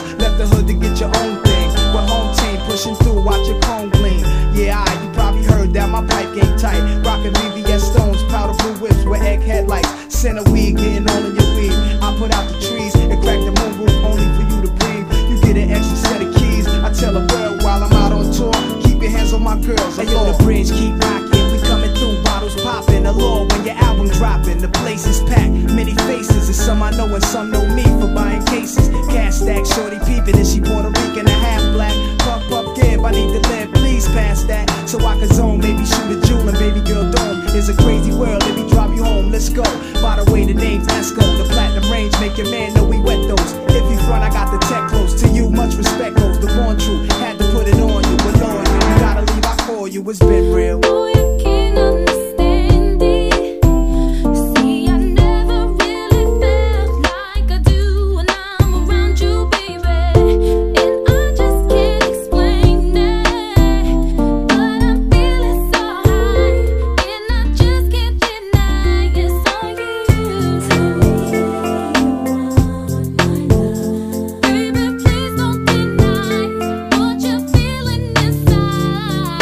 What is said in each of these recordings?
Left the hood to get your own thing. With home team pushing through, watch your chrome gleam. Yeah, you probably heard that my pipe game tight. Rockin' VVS stones, powder blue whips with egg headlights. Center weed, getting all in your weed. I put out the trees and crack the moon roof only for you to breathe. You get an extra set of keys. I tell the world while I'm out on tour, keep your hands on my girls. Hey yo, the bridge keep rocking. We coming through, bottles popping. Allure when your album dropping. The place is packed, many faces. And some I know and some know me for buying cases. Cash stack, shorty peeping, and she Puerto Rican and half black. Puff, give, I need to live, please pass that. So I can zone, maybe shoot a jewel and baby girl dome. It's a crazy world, let me drop you home, let's go. By the way, the name's Esco, the platinum range, make your man know we wet those. If you front, I got the tech close. To you, much respect goes, the born true. Had to put it on you, but on you. You gotta leave, I call you, it's been real. Oh, you can't understand it. See, I never really felt like I do when I'm around you, baby. And I just can't explain it. But I'm feeling so high, and I just can't deny it's all you. Tell me you want my love. Baby, please don't deny what you're feeling inside.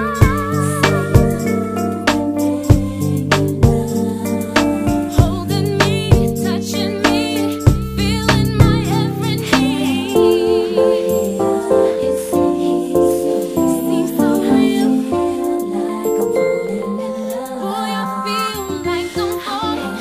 Holding me, touching me, feeling my every need. It seems so real, like I'm falling in love. Boy, I feel like I'm falling.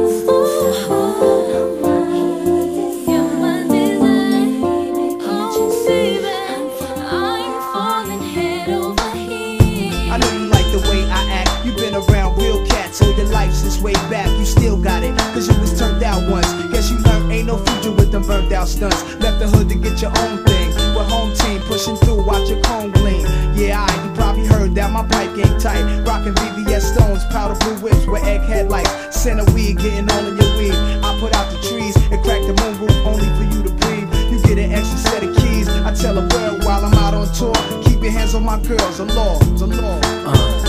You're my design. Oh, baby, I'm falling head over heels. I know you like the way I act. You've been around real cats all your life since way back. You still got it, cause you was turned out once. Guess you learned ain't no future with them burnt out stunts. Left the hood to get your own thing. With home team pushing through, watch your chrome gleam. Yeah, you probably heard that my pipe game tight. Rockin' VVS stones, powder blue whips with egg headlights. Center weed, getting all in your weed. I put out the trees and crack the moon roof only for you to breathe. You get an extra set of keys. I tell the world while I'm out on tour, keep your hands on my girls, the law.